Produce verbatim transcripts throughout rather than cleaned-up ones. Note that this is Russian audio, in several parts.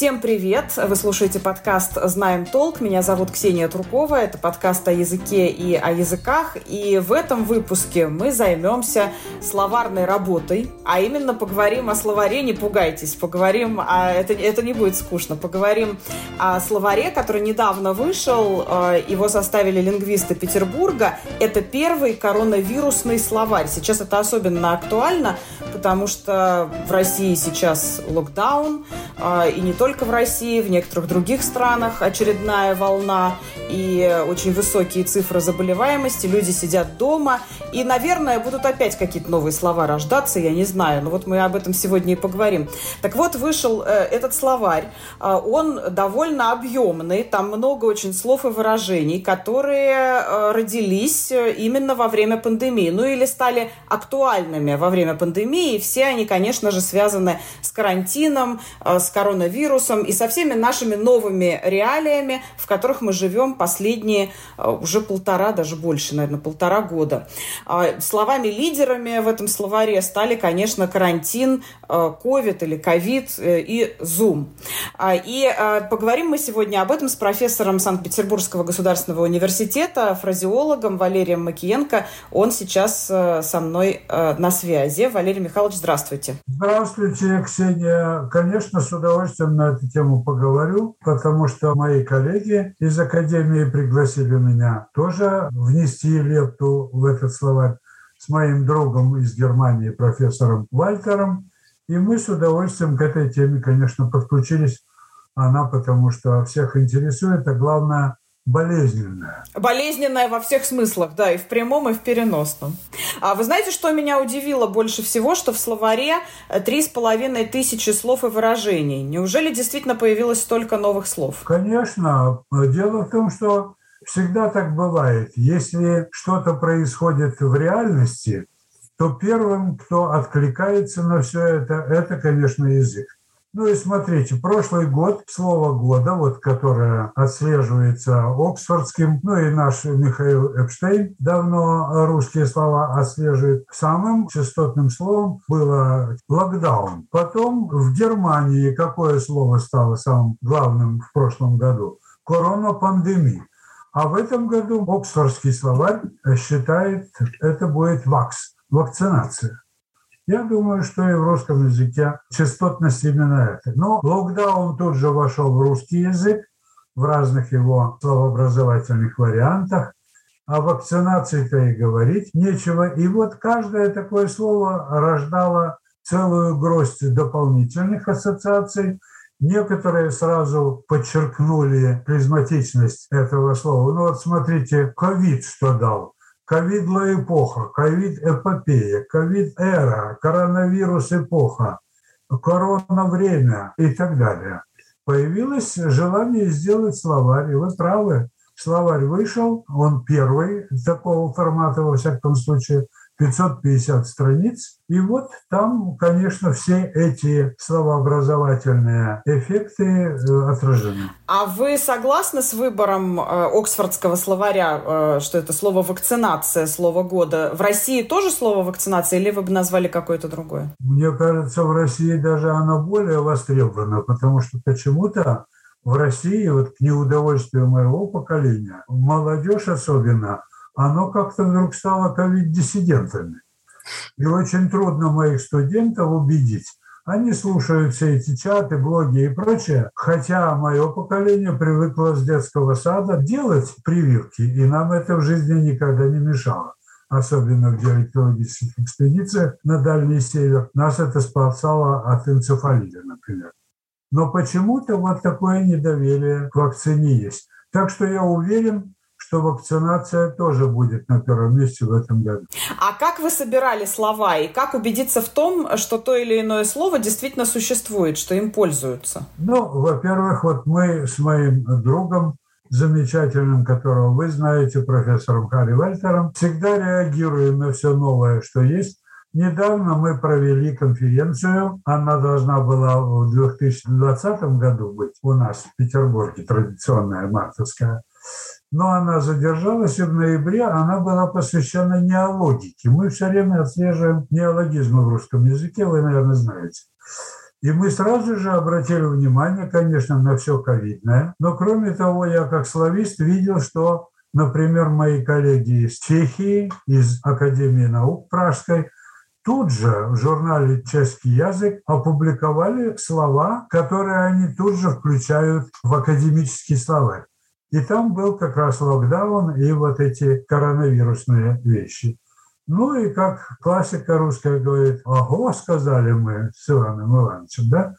Всем привет! Вы слушаете подкаст «Знаем толк». Меня зовут Ксения Трукова. Это подкаст о языке и о языках. И в этом выпуске мы займемся словарной работой. А именно поговорим о словаре, не пугайтесь. Поговорим о... Это, это не будет скучно. Поговорим о словаре, который недавно вышел. Его составили лингвисты Петербурга. Это первый коронавирусный словарь. Сейчас это особенно актуально, потому что в России сейчас локдаун. И не только в России, в некоторых других странах очередная волна и очень высокие цифры заболеваемости. Люди сидят дома. И, наверное, будут опять какие-то новые слова рождаться, я не знаю. Но вот мы об этом сегодня и поговорим. Так вот, вышел э, этот словарь. Э, он довольно объемный. Там много очень слов и выражений, которые э, родились именно во время пандемии. Ну или стали актуальными во время пандемии. И все они, конечно же, связаны с карантином, э, с коронавирусом и со всеми нашими новыми реалиями, в которых мы живем последние э, уже полтора, даже больше, наверное, полтора года. Словами-лидерами в этом словаре стали, конечно, карантин, ковид или ковид и Zoom. И поговорим мы сегодня об этом с профессором Санкт-Петербургского государственного университета, фразеологом Валерием Макиенко. Он сейчас со мной на связи. Валерий Михайлович, здравствуйте. Здравствуйте, Ксения. Конечно, с удовольствием на эту тему поговорю, потому что мои коллеги из Академии пригласили меня тоже внести лепту в этот словарь с моим другом из Германии, профессором Вальтером. И мы с удовольствием к этой теме, конечно, подключились. Она потому что всех интересует, а главное, болезненная. Болезненная во всех смыслах, да, и в прямом, и в переносном. А вы знаете, что меня удивило больше всего? Что в словаре три с половиной тысячи слов и выражений. Неужели действительно появилось столько новых слов? Конечно. Дело в том, что всегда так бывает. Если что-то происходит в реальности, то первым, кто откликается на все это, это, конечно, язык. Ну и смотрите, прошлый год, слово года, вот, которое отслеживается Оксфордским, ну и наш Михаил Эпштейн давно русские слова отслеживает, самым частотным словом было локдаун. Потом в Германии какое слово стало самым главным в прошлом году? Коронапандемия. А в этом году Оксфордский словарь считает, это будет вакс, вакцинация. Я думаю, что и в русском языке частотность именно это. Но локдаун тут же вошел в русский язык, в разных его словообразовательных вариантах. О вакцинации-то и говорить нечего. И вот каждое такое слово рождало целую гроздь дополнительных ассоциаций. Некоторые сразу подчеркнули призматичность этого слова. Ну вот смотрите, ковид что дал. Ковидла эпоха, ковид-эпопея, ковид-эра, коронавирус-эпоха, корона-время и так далее. Появилось желание сделать словарь. И вы правы, словарь вышел, он первый такого формата, во всяком случае, пятьсот пятьдесят страниц. И вот там, конечно, все эти словообразовательные эффекты отражены. А вы согласны с выбором э, Оксфордского словаря, э, что это слово «вакцинация», слово года? В России тоже слово «вакцинация» или вы бы назвали какое-то другое? Мне кажется, в России даже оно более востребовано, потому что почему-то в России, вот к неудовольствию моего поколения, молодежь особенно, оно как-то вдруг стало ковид-диссидентами. И очень трудно моих студентов убедить. Они слушают все эти чаты, блоги и прочее, хотя мое поколение привыкло с детского сада делать прививки, и нам это в жизни никогда не мешало. Особенно в диалектологических экспедициях на Дальний Север. Нас это спасало от энцефалита, например. Но почему-то вот такое недоверие к вакцине есть. Так что я уверен, что вакцинация тоже будет на первом месте в этом году. А как вы собирали слова и как убедиться в том, что то или иное слово действительно существует, что им пользуются? Ну, во-первых, вот мы с моим другом замечательным, которого вы знаете, профессором Харри Вальтером, всегда реагируем на все новое, что есть. Недавно мы провели конференцию, она должна была в две тысячи двадцатом году быть у нас в Петербурге, традиционная мартовская. Но она задержалась, и в ноябре она была посвящена неологике. Мы все время отслеживаем неологизмы в русском языке, вы, наверное, знаете. И мы сразу же обратили внимание, конечно, на все ковидное. Но кроме того, я как славист видел, что, например, мои коллеги из Чехии, из Академии наук Пражской, тут же в журнале «Чешский язык» опубликовали слова, которые они тут же включают в академический словарь. И там был как раз локдаун и вот эти коронавирусные вещи. Ну и как классика русская говорит, ого, сказали мы с Иваном Ивановичем, да?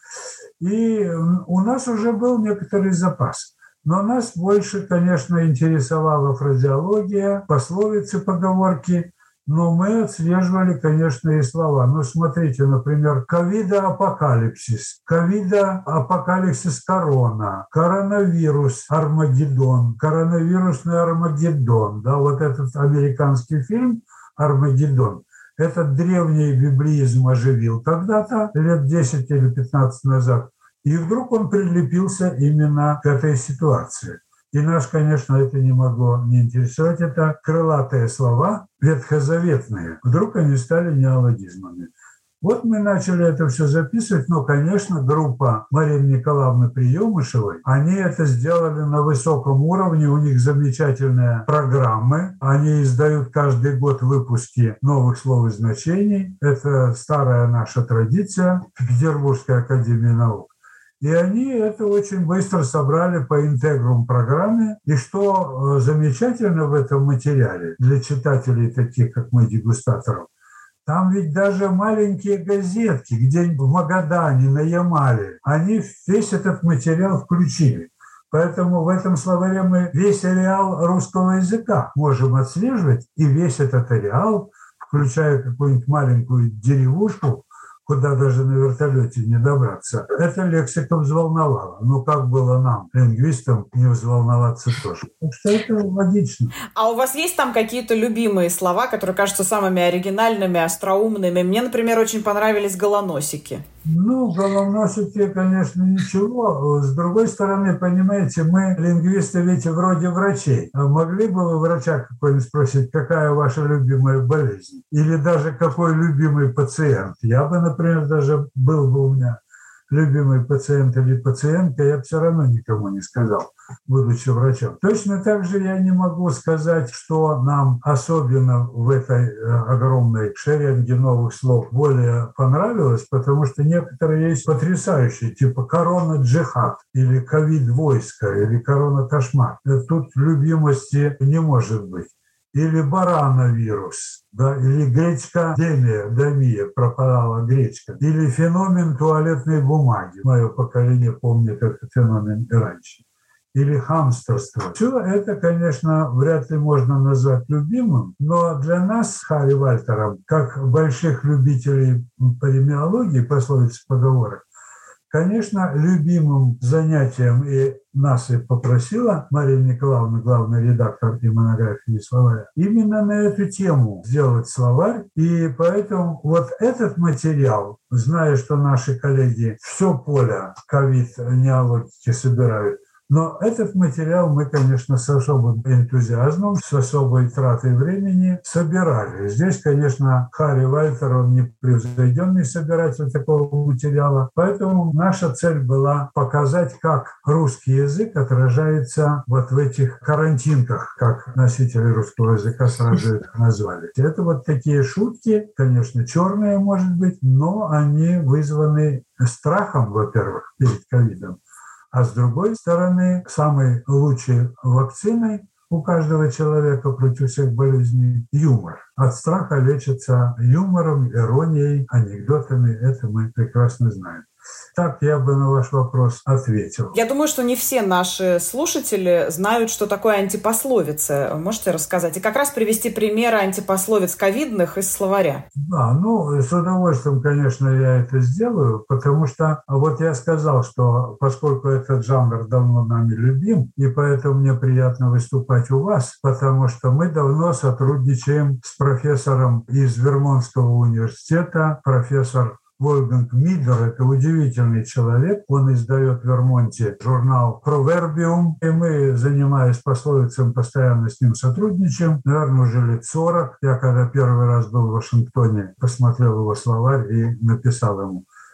И у нас уже был некоторый запас. Но нас больше, конечно, интересовала фразеология, пословицы, поговорки, но мы отслеживали, конечно, и слова. Ну, смотрите, например, ковида-апокалипсис, ковида-апокалипсис корона, коронавирус Армагеддон, коронавирусный Армагеддон, да, вот этот американский фильм «Армагеддон». Этот древний библеизм оживил когда-то, лет десять или пятнадцать назад, и вдруг он прилепился именно к этой ситуации. И нас, конечно, это не могло не интересовать. Это крылатые слова, ветхозаветные. Вдруг они стали неологизмами. Вот мы начали это все записывать, но, конечно, группа Марины Николаевны Приемышевой, они это сделали на высоком уровне, у них замечательные программы, они издают каждый год выпуски новых слов и значений, это старая наша традиция в Петербургской академии наук. И они это очень быстро собрали по интегрум программе. И что замечательно в этом материале для читателей, таких как мы, дегустаторов, там ведь даже маленькие газетки, где в Магадане, на Ямале, они весь этот материал включили. Поэтому в этом словаре мы весь ареал русского языка можем отслеживать, и весь этот ареал, включая какую-нибудь маленькую деревушку, куда даже на вертолете не добраться. Эта лексика взволновала. Ну, как было нам, лингвистам, не взволноваться тоже. Так что это логично. А у вас есть там какие-то любимые слова, которые кажутся самыми оригинальными, остроумными? Мне, например, очень понравились голоносики. Ну, голоносики, конечно, ничего. С другой стороны, понимаете, мы, лингвисты, ведь вроде врачей. А могли бы вы врача какой-нибудь спросить, какая ваша любимая болезнь? Или даже какой любимый пациент? Я бы, например, даже был бы у меня любимый пациент или пациентка, я бы все равно никому не сказал, будучи врачом. Точно так же я не могу сказать, что нам особенно в этой огромной шеренге новых слов более понравилось, потому что некоторые есть потрясающие, типа корона-джихад, или ковид-войско, или корона-кошмар. Тут любимости не может быть. Или барановирус, да, или гречка-демия, домия, пропадала гречка, или феномен туалетной бумаги. Мое поколение помнит этот феномен и раньше. Или хамстерство. Все это, конечно, вряд ли можно назвать любимым, но для нас с Харри Вальтером, как больших любителей полемиологии, пословиц и поговорок, конечно, любимым занятием, и нас и попросила Марина Николаевна, главный редактор и монографии словаря, именно на эту тему сделать словарь. И поэтому вот этот материал, зная, что наши коллеги все поле ковид-неологики собирают, но этот материал мы, конечно, с особым энтузиазмом, с особой тратой времени собирали. Здесь, конечно, Харри Вальтер, он непревзойденный собиратель такого материала, поэтому наша цель была показать, как русский язык отражается вот в этих карантинках, как носители русского языка сразу их назвали. Это вот такие шутки, конечно, черные, может быть, но они вызваны страхом, во-первых, перед ковидом. А с другой стороны, самой лучшей вакциной у каждого человека против всех болезней – юмор. От страха лечится юмором, иронией, анекдотами. Это мы прекрасно знаем. Так я бы на ваш вопрос ответил. Я думаю, что не все наши слушатели знают, что такое антипословицы. Можете рассказать? И как раз привести примеры антипословиц ковидных из словаря. Да, ну, с удовольствием, конечно, я это сделаю, потому что вот я сказал, что поскольку этот жанр давно нами любим, и поэтому мне приятно выступать у вас, потому что мы давно сотрудничаем с профессором из Вермонтского университета, профессор Вольфганг Мидер – это удивительный человек. Он издает в Вермонте журнал «Провербиум», и мы, занимаясь пословицами, постоянно с ним сотрудничаем. Наверное, уже лет сорок. Я когда первый раз был в Вашингтоне, посмотрел его словарь и написал ему.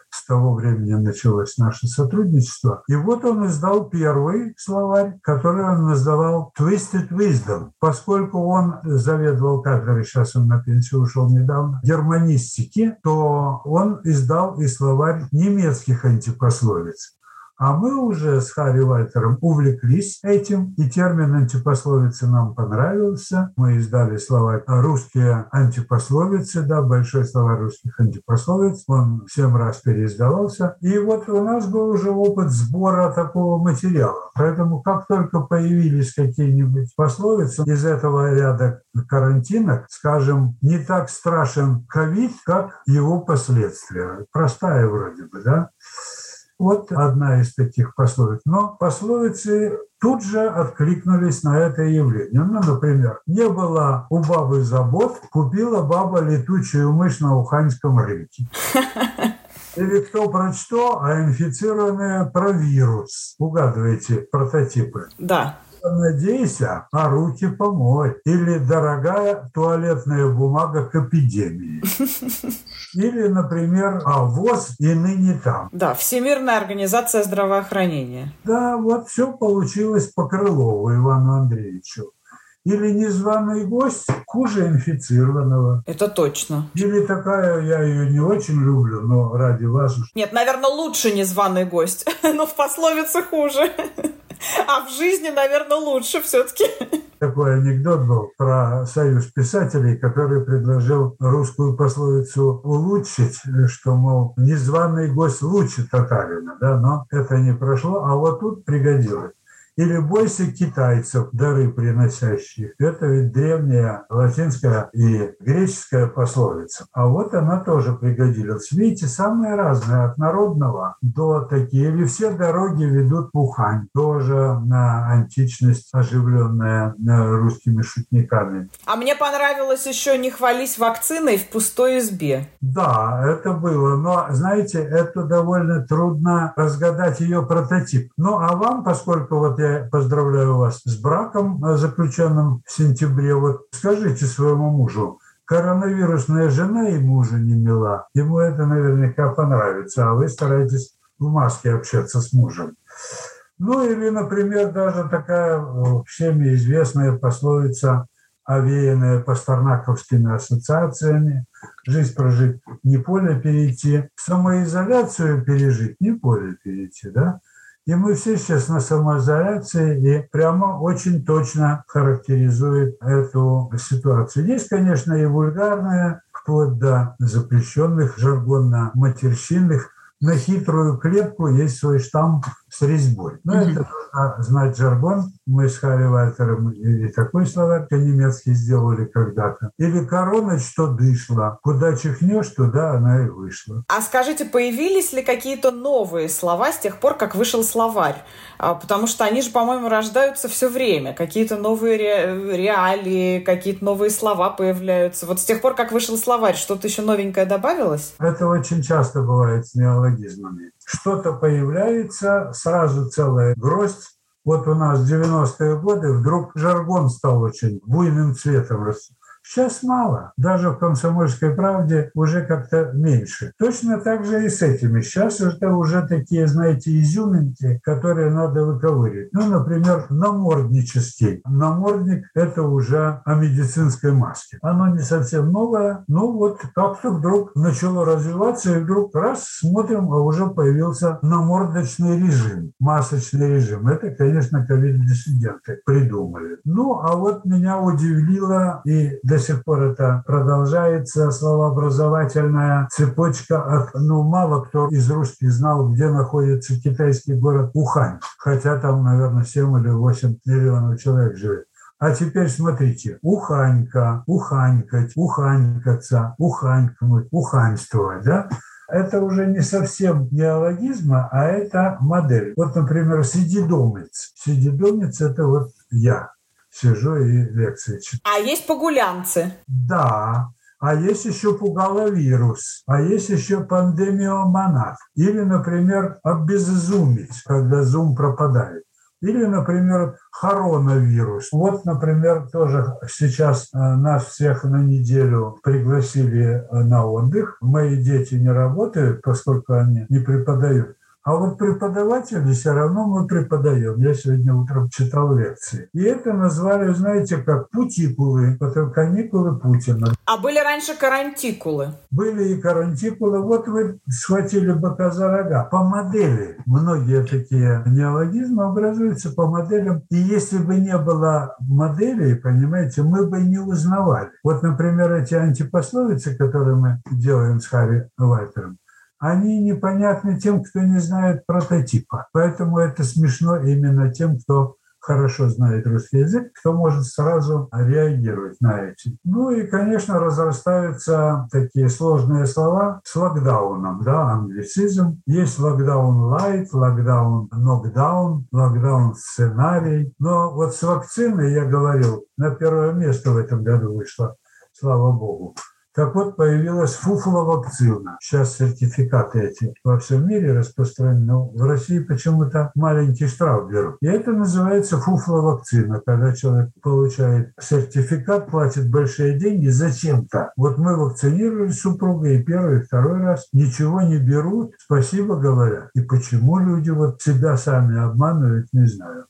с того времени началось наше сотрудничество. И вот он издал первый словарь, который он называл «Twisted Wisdom». Поскольку он заведовал кафедрой, сейчас он на пенсию ушел недавно, германистики, то он издал и словарь немецких антипословиц. А мы уже с Харри Вальтером увлеклись этим, и термин антипословицы нам понравился. Мы издали словарь «Русские антипословицы», да, большой словарь русских антипословиц. Он семь раз переиздавался. И вот у нас был уже опыт сбора такого материала. Поэтому как только появились какие-нибудь пословицы из этого ряда карантинок, скажем, не так страшен ковид, как его последствия. Простая вроде бы, да? Вот одна из таких пословиц. Но пословицы тут же откликнулись на это явление. Ну, например, не было у бабы забот, купила баба летучую мышь на уханьском рынке. Или кто про что, а инфицированные про вирус. Угадываете прототипы? Да. Надейся, а руки помой. Или дорогая туалетная бумага к эпидемии. Или, например, а ВОЗ и ныне там. Да, Всемирная организация здравоохранения. Да, вот все получилось по Крылову Ивану Андреевичу. Или незваный гость хуже инфицированного. Это точно. Или такая, я ее не очень люблю, но ради вас... Нет, наверное, лучше незваный гость. Но в пословице хуже. А в жизни, наверное, лучше все-таки. Такой анекдот был про союз писателей, который предложил русскую пословицу улучшить, что, мол, незваный гость лучше татарина, да, но это не прошло, а вот тут пригодилось. Или «бойся китайцев, дары приносящих». Это ведь древняя латинская и греческая пословица. А вот она тоже пригодилась. Видите, самые разные, от народного до такие. Или «все дороги ведут в Ухань». Тоже на античность, оживленная русскими шутниками. А мне понравилось еще «не хвались вакциной в пустой избе». Да, это было. Но, знаете, это довольно трудно разгадать ее прототип. Ну, а вам, поскольку вот я поздравляю вас с браком, заключенным в сентябре. Вот скажите своему мужу, коронавирусная жена и мужа не мила. Ему это наверняка понравится, а вы стараетесь в маске общаться с мужем. Ну или, например, даже такая всеми известная пословица, овеянная пастернаковскими ассоциациями: жизнь прожить, не поле перейти, самоизоляцию пережить, не поле перейти, да? И мы все сейчас на самоизоляции, и прямо очень точно характеризует эту ситуацию. Есть, конечно, и вульгарные, вплоть до запрещенных, жаргонно-матерщинных. На хитрую клетку есть свой штамп с резьбой. Но mm-hmm. это нужно знать жаргон. Мы с Харри Вальтером и такой словарь по-немецки сделали когда-то. Или корона, что дышла. Куда чихнешь, туда она и вышла. А скажите, появились ли какие-то новые слова с тех пор, как вышел словарь? Потому что они же, по-моему, рождаются все время. Какие-то новые ре- реалии, какие-то новые слова появляются. Вот с тех пор, как вышел словарь, что-то еще новенькое добавилось? Это очень часто бывает с неологизмами. Что-то появляется, сразу целая гроздь. Вот у нас в девяностые годы вдруг жаргон стал очень буйным цветом расти. Сейчас мало. Даже в «Комсомольской правде» уже как-то меньше. Точно так же и с этими. Сейчас это уже такие, знаете, изюминки, которые надо выковыривать. Ну, например, наморднический. Намордник – это уже о медицинской маске. Оно не совсем новое, но вот как-то вдруг начало развиваться, и вдруг раз смотрим, а уже появился намордочный режим, масочный режим. Это, конечно, ковид-диссиденты придумали. Ну, а вот меня удивило, и до сих пор это продолжается, словообразовательная цепочка от, ну, мало кто из русских знал, где находится китайский город Ухань, хотя там, наверное, семь или восемь миллионов человек живет. А теперь смотрите: уханька, уханькать, уханькаться, уханькнуть, уханьствовать, да? Это уже не совсем неологизма, а это модель. Вот, например, сидидомец. Сидидомец – это вот я. Сижу и лекции читаю. А есть погулянцы? Да. А есть еще пугаловирус. А есть еще пандемиомонах. Или, например, обеззумить, когда зум пропадает. Или, например, коронавирус. Вот, например, тоже сейчас нас всех на неделю пригласили на отдых. Мои дети не работают, поскольку они не преподают. А вот преподаватели все равно мы преподаем. Я сегодня утром читал лекции. И это назвали, знаете, как путикулы, потом каникулы Путина. А были раньше карантикулы? Были и карантикулы. Вот вы схватили быка за рога. По модели. Многие такие неологизмы образуются по моделям. И если бы не было моделей, понимаете, мы бы не узнавали. Вот, например, эти антипословицы, которые мы делаем с Харри Вайтером, они непонятны тем, кто не знает прототипа. Поэтому это смешно именно тем, кто хорошо знает русский язык, кто может сразу реагировать на эти. Ну и, конечно, разрастаются такие сложные слова с локдауном, да, англицизм. Есть локдаун лайт, локдаун нокдаун, локдаун сценарий. Но вот с вакциной, я говорил, на первое место в этом году вышло, слава богу. Так вот, появилась фуфловакцина. Сейчас сертификаты эти во всем мире распространены, но в России почему-то маленький штраф берут. И это называется фуфловакцина, когда человек получает сертификат, платит большие деньги зачем-то. Вот мы вакцинировали с супругой и первый, и второй раз, ничего не берут, спасибо говорят. И почему люди вот себя сами обманывают, не знаю.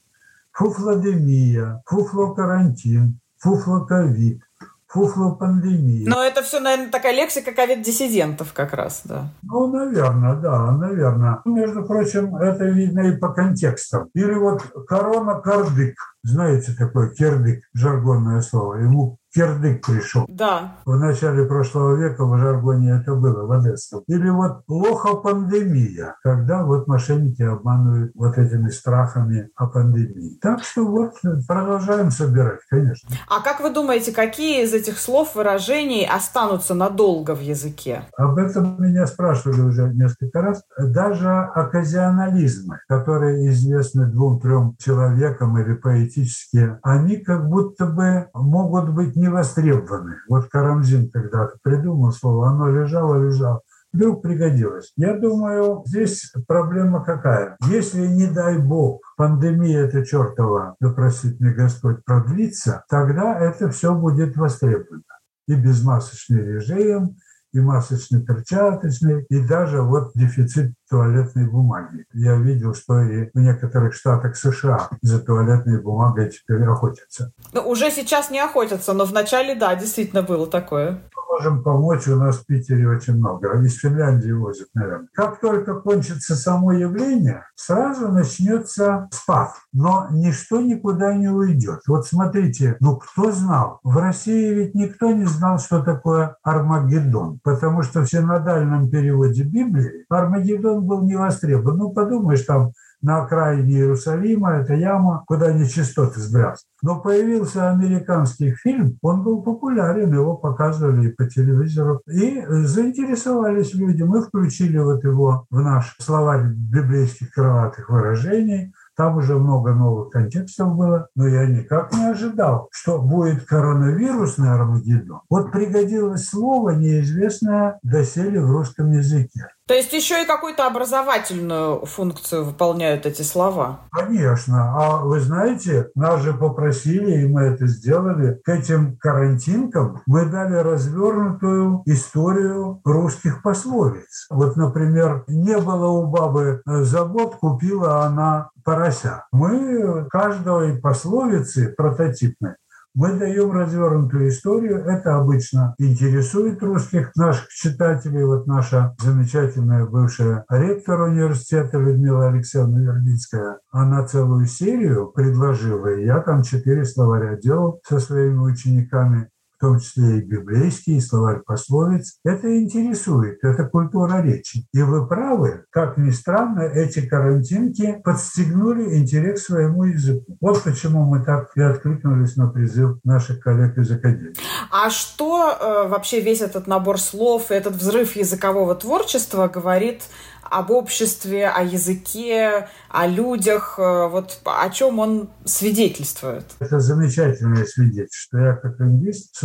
Фуфлодемия, фуфлокарантин, фуфлоковид. Фуфлопандемия. Но это все, наверное, такая лексика ковид-диссидентов как раз, да. Ну, наверное, да, наверное. Между прочим, это видно и по контекстам. Или вот корона-кардык. Знаете такое кирдык, жаргонное слово. Ему кирдык пришел. Да. В начале прошлого века в жаргоне это было, в одесском. Или вот лохопандемия, когда вот мошенники обманывают вот этими страхами о пандемии. Так что вот продолжаем собирать, конечно. А как вы думаете, какие из этих слов, выражений останутся надолго в языке? Об этом меня спрашивали уже несколько раз. Даже оказионализмы, которые известны двум-трем человекам или поэтически, они как будто бы могут быть не востребованы. Вот Карамзин когда-то придумал слово, оно лежало-лежало. Вдруг пригодилось. Я думаю, здесь проблема какая? Если, не дай бог, пандемия эта чертова, да простит мне Господь, продлится, тогда это все будет востребовано. И безмасочный режим, и масочный перчаточный, и даже вот дефицит туалетной бумаги. Я видел, что и в некоторых штатах США за туалетной бумагой теперь охотятся. Ну, уже сейчас не охотятся, но вначале, да, действительно было такое. Мы можем помочь, у нас в Питере очень много. Из Финляндии возят, наверное. Как только кончится само явление, сразу начнется спад. Но ничто никуда не уйдет. Вот смотрите, ну кто знал? В России ведь никто не знал, что такое Армагеддон. Потому что в синодальном переводе Библии Армагеддон был не востребован. Ну, подумаешь, там на окраине Иерусалима это яма, куда нечистоты сбрасывают. Но появился американский фильм, он был популярен, его показывали и по телевизору. И заинтересовались люди. Мы включили вот его в наш словарь библейских крылатых выражений. Там уже много новых контекстов было, но я никак не ожидал, что будет коронавирусный Армагеддон. Вот пригодилось слово, неизвестное доселе в русском языке. То есть еще и какую-то образовательную функцию выполняют эти слова? Конечно. А вы знаете, нас же попросили, и мы это сделали, к этим карантинкам мы дали развернутую историю русских пословиц. Вот, например, не было у бабы забот, купила она порося. Мы каждой пословицы прототипной мы даем развернутую историю. Это обычно интересует русских наших читателей. Вот наша замечательная бывшая ректор университета Людмила Алексеевна Вербицкая, она целую серию предложила, и я там четыре словаря делал со своими учениками, в том числе и библейский, и словарь пословиц. Это интересует, это культура речи. И вы правы, как ни странно, эти карантинки подстегнули интерес к своему языку. Вот почему мы так и откликнулись на призыв наших коллег из Академии. А что э, вообще весь этот набор слов, этот взрыв языкового творчества говорит об обществе, о языке, о людях, вот о чем он свидетельствует? Это замечательное свидетельство. Я как лингвист с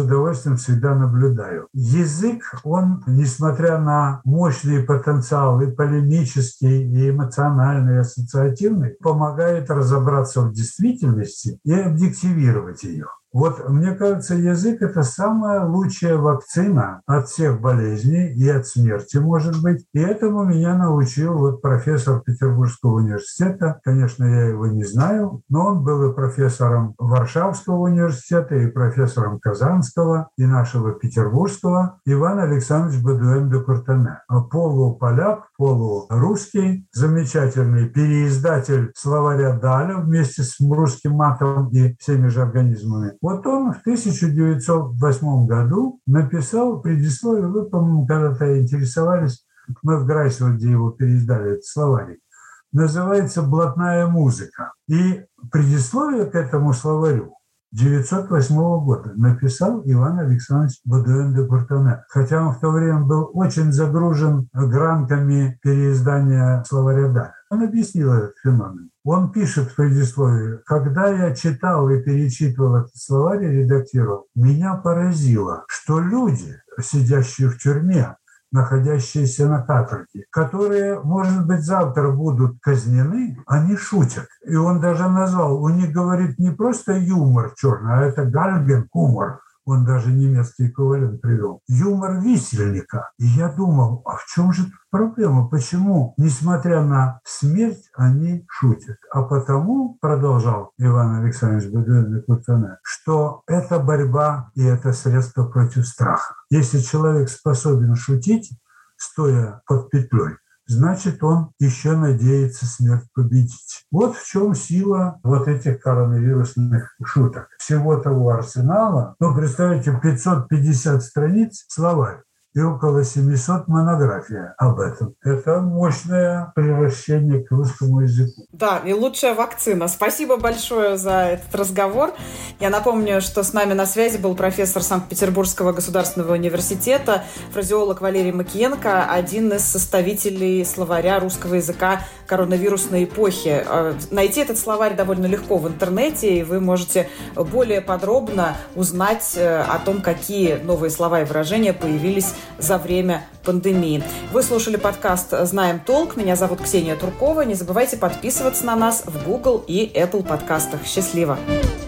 удовольствием всегда наблюдаю. Язык, он, несмотря на мощный потенциал и полемический, и эмоциональный, и ассоциативный, помогает разобраться в действительности и объективировать ее. Вот, мне кажется, язык – это самая лучшая вакцина от всех болезней и от смерти, может быть. И этому меня научил вот профессор Петербургского университета. Конечно, я его не знаю, но он был и профессором Варшавского университета, и профессором Казанского, и нашего Петербургского, Иван Александрович Бодуэн де Куртене. Полуполяк, полурусский, замечательный переиздатель словаря Даля вместе с русским матом и всеми же организмами. Вот он в тысяча девятьсот восьмом году написал предисловие, вы, по-моему, когда-то интересовались, мы в Грайсвальде его переиздали, этот словарик, называется «Блатная музыка». И предисловие к этому словарю девятьсот восьмого года написал Иван Александрович Бодуэн де Куртене. Хотя он в то время был очень загружен грантами переиздания словаря Даля. Он объяснил этот феномен. Он пишет в предисловии: «Когда я читал и перечитывал этот словарь и редактировал, меня поразило, что люди, сидящие в тюрьме, находящиеся на каторге, которые, может быть, завтра будут казнены, они шутят». И он даже назвал, у них, говорит, не просто юмор черный, а это гальген-хумор. Он даже немецкий эквивалент привел. Юмор висельника. И я думал, а в чем же тут проблема? Почему, несмотря на смерть, они шутят? А потому, продолжал Иван Александрович Бодуэн де Куртене, что это борьба и это средство против страха. Если человек способен шутить, стоя под петлей, значит, он еще надеется смерть победить. Вот в чем сила вот этих коронавирусных шуток. Всего того арсенала, ну, представьте, пятьсот пятьдесят страниц словарь и около семьсот монография об этом. Это мощное превращение к русскому языку. Да, и лучшая вакцина. Спасибо большое за этот разговор. Я напомню, что с нами на связи был профессор Санкт-Петербургского государственного университета, фразеолог Валерий Макиенко, один из составителей словаря русского языка коронавирусной эпохи. Найти этот словарь довольно легко в интернете, и вы можете более подробно узнать о том, какие новые слова и выражения появились за время пандемии. Вы слушали подкаст «Знаем толк». Меня зовут Ксения Туркова. Не забывайте подписываться на нас в Google и Apple подкастах. Счастливо!